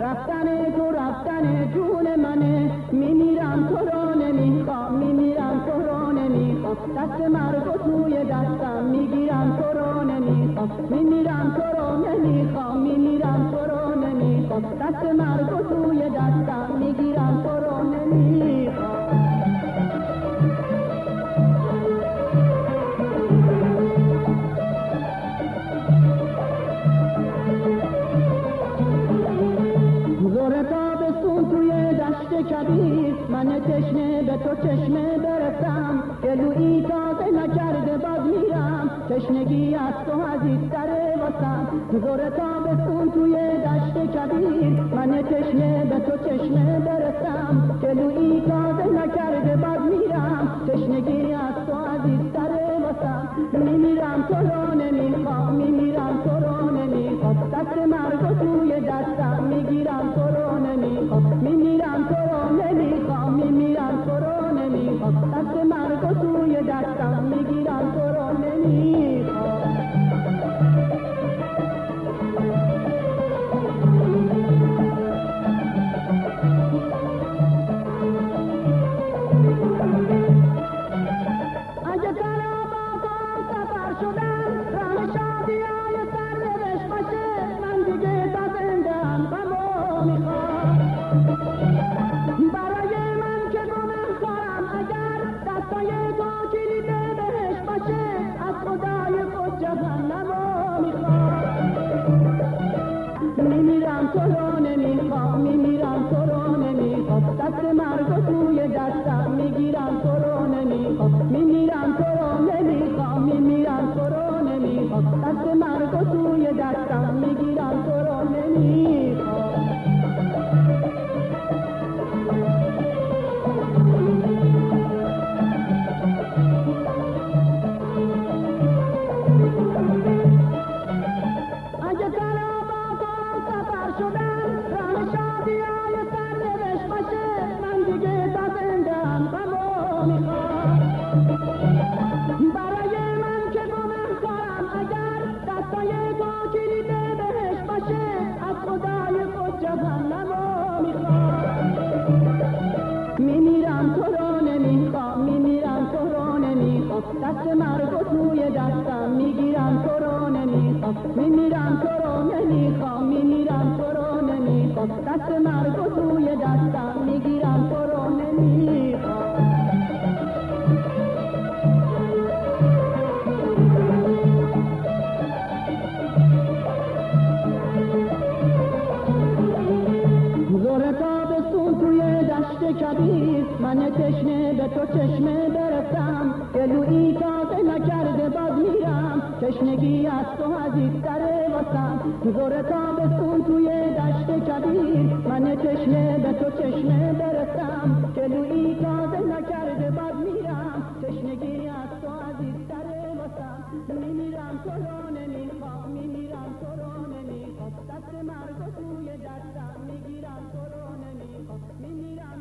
رفتن تو رفتن جون منه، میمیرم تو رو نمیخوام، میمیرم تو رو نمیخوام، دست مرگ و توی دستم میگیرم تو رو نمیخوام، میمیرم تو رو نمیخوام، میمیرم تو رو نمیخوام، دست مرگ و توی دستم میگیرم تو رو نمیخوام. زور تابستون توی دشت کبیر، من تشنه به تو چشمه برسم، گلویی تازه نکرده باز میرم، تشنگی از تو عزیزتره واسم. زور تابستون توی دشت کبیر، من تشنه به تو چشمه برسم، گلویی تازه نکرده باز میرم، تشنگی از تو عزیزتره واسم. میمیرم تو رو نمیخوام، میمیرم تو رو نمیخوام، دست مرگ و توی دستم میگیرم تو رو نمیخوام، میمیرم تو رو نمیخوام، میمیرم تو رو نمیخوام، دست مرگ و توی دستم میگیرم تو رو نمیخوام. اگه تنها سفر شدن راه شادیای سرنوشت باشه، من دیگه تا زنده‌ام غمو میخوام. برای من که گناهکارم اگر دستای تو کلید بهشت باشه، از خدای خود جهنمو میخوام. میمیرم تو رو نمیخوام، میمیرم تو رو نمیخوام، دست مرگ و توی دستم میگیرم تو رو نمیخوام، میمیرم تو رو نمیخوام، میمیرم تو رو نمیخوام، دست مرگ و توی دستم میگیرم تو رو نمیخوام. اگه تنها سفر شدن راه شادیای سرنوشت باشه، من دیگه تا زنده‌ام غمو میخوام. برای من که گناهکارم اگر دستای تو کلید بهشت باشه، از خدای خود جهنمو میخوام. میمیرم تو رو نمیخوام، میمیرم تو رو نمیخوام، دست مرگ و توی دستم میگیرم تو رو نمیخوام، میمیرم تو رو نمیخوام، میمیرم تو رو نمیخوام، دست مرگ و توی دستم میگیرم تو رو نمیخوام. زور تابستون توی دشت کبیر، من تشنه به تو چشمه برسم، گلویی تازه نکرده باز میرم، تشنگی از تو عزیزتره واسم. زور تابستون توی دشت کبیر، من تشنه به تو چشمه برسم، گلویی تازه نکرده باز میرم، تشنگی از تو عزیزتره واسم. میمیرم تو رو نمیخوام، میمیرم تو رو نمیخوام، دست مرگ و توی دستم میگیرم تو رو نمیخوام، میمیرم